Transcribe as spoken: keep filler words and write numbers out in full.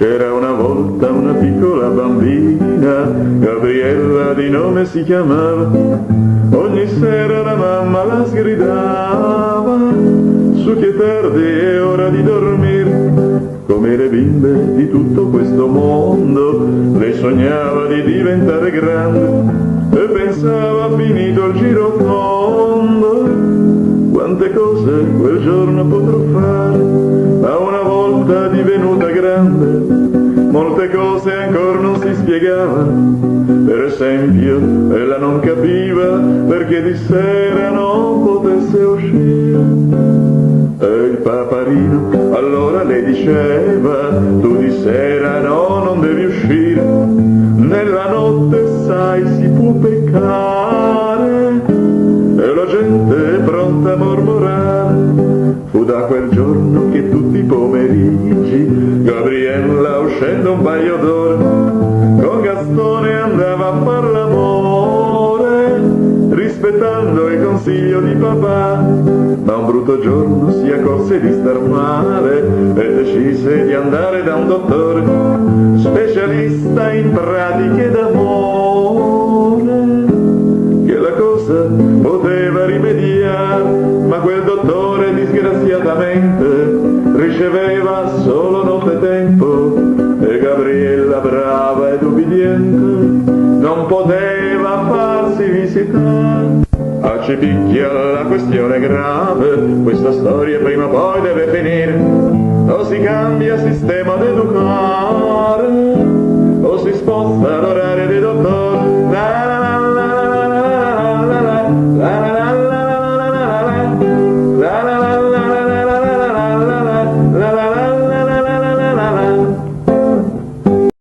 C'era una volta una piccola bambina, Gabriella di nome si chiamava, ogni sera la mamma la sgridava, su che tardi è ora di dormire. Come le bimbe di tutto questo mondo, lei sognava di diventare grande e pensava finito il giro tondo, quante cose quel giorno potrò fare, ma una volta divenuta grande, molte cose ancora non si spiegavano. Per esempio, ella non capiva perché di sera non potesse uscire. E il paparino allora le diceva, tu di sera no, non devi uscire, nella notte sai si può peccare. E la gente è pronta a mormorare. Fu da quel giorno che tutti i pomeriggi Gabriella, uscendo un paio d'ore, con Gastone andava a far l'amore, rispettando il consiglio di papà. Ma un brutto giorno si accorse di star male e decise di andare da un dottore, specialista in pratiche d'amore, che la cosa poteva rimediare. Ma quel dottore disgraziatamente riceveva solo nottetempo e Gabriella, brava ed ubbidiente, non poteva farsi visitare. Ci picchia la questione grave, questa storia prima o poi deve finire, o si cambia sistema d'educare